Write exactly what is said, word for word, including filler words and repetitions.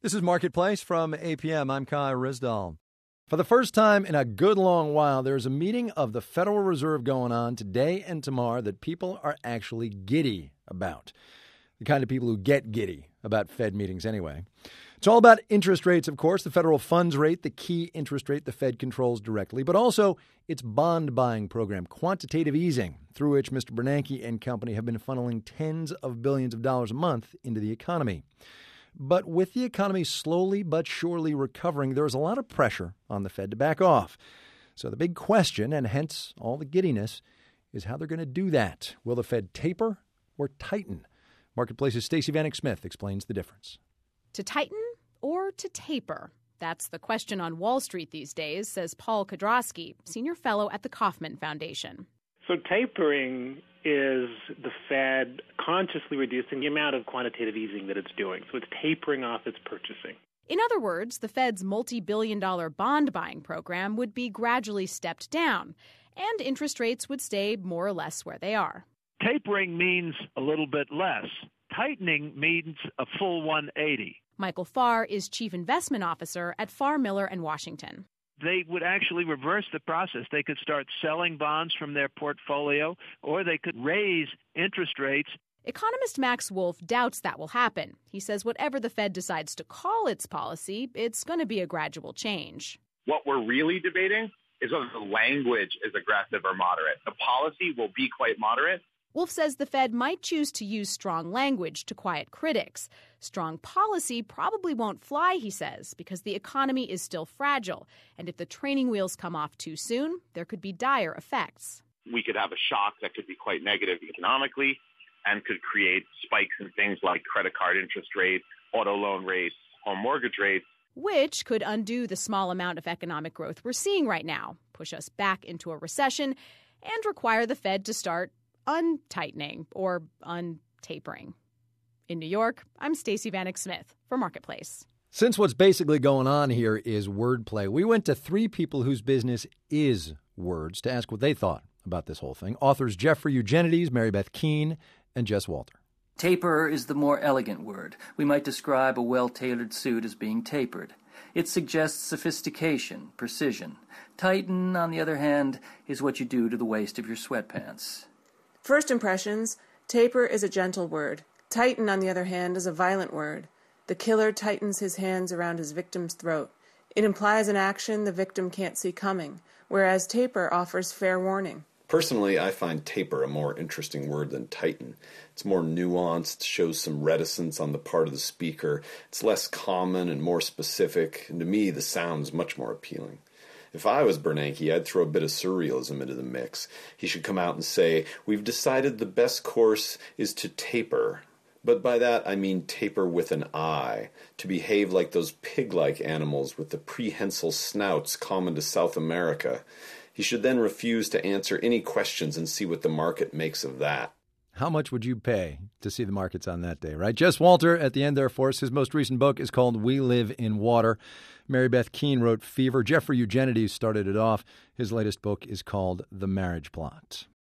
This is Marketplace from A P M. I'm Kai Rizdal. For the first time in a good long while, there's a meeting of the Federal Reserve going on today and tomorrow that people are actually giddy about. The kind of people who get giddy about Fed meetings anyway. It's all about interest rates, of course, the federal funds rate, the key interest rate the Fed controls directly, but also its bond buying program, quantitative easing, through which Mister Bernanke and company have been funneling tens of billions of dollars a month into the economy. But with the economy slowly but surely recovering, there's a lot of pressure on the Fed to back off. So the big question, and hence all the giddiness, is how they're going to do that. Will the Fed taper or tighten? Marketplace's Stacey Vanek Smith explains the difference. To tighten or to taper? That's the question on Wall Street these days, says Paul Kudrosky, senior fellow at the Kauffman Foundation. So tapering is the Fed consciously reducing the amount of quantitative easing that it's doing. So it's tapering off its purchasing. In other words, the Fed's multi-billion dollar bond buying program would be gradually stepped down, and interest rates would stay more or less where they are. Tapering means a little bit less. Tightening means a full one eighty. Michael Farr is chief investment officer at Farr Miller and Washington. They would actually reverse the process. They could start selling bonds from their portfolio, or they could raise interest rates. Economist Max Wolf doubts that will happen. He says whatever the Fed decides to call its policy, it's going to be a gradual change. What we're really debating is whether the language is aggressive or moderate. The policy will be quite moderate. Wolf says the Fed might choose to use strong language to quiet critics. Strong policy probably won't fly, he says, because the economy is still fragile. And if the training wheels come off too soon, there could be dire effects. We could have a shock that could be quite negative economically and could create spikes in things like credit card interest rates, auto loan rates, home mortgage rates. Which could undo the small amount of economic growth we're seeing right now, push us back into a recession, and require the Fed to start untightening or untapering. In New York, I'm Stacey Vanek Smith for Marketplace. Since what's basically going on here is wordplay, we went to three people whose business is words to ask what they thought about this whole thing. Authors Jeffrey Eugenides, Mary Beth Keane, and Jess Walter. Taper is the more elegant word. We might describe a well-tailored suit as being tapered. It suggests sophistication, precision. Tighten, on the other hand, is what you do to the waist of your sweatpants. First impressions, taper is a gentle word. Tighten, on the other hand, is a violent word. The killer tightens his hands around his victim's throat. It implies an action the victim can't see coming, whereas taper offers fair warning. Personally, I find taper a more interesting word than tighten. It's more nuanced, shows some reticence on the part of the speaker. It's less common and more specific, and to me, the sound's much more appealing. If I was Bernanke, I'd throw a bit of surrealism into the mix. He should come out and say, we've decided the best course is to taper. But by that, I mean taper with an I, to behave like those pig-like animals with the prehensile snouts common to South America. He should then refuse to answer any questions and see what the market makes of that. How much would you pay to see the markets on that day, right? Jess Walter at the end there for us. His most recent book is called We Live in Water. Mary Beth Keane wrote Fever. Jeffrey Eugenides started it off. His latest book is called The Marriage Plot.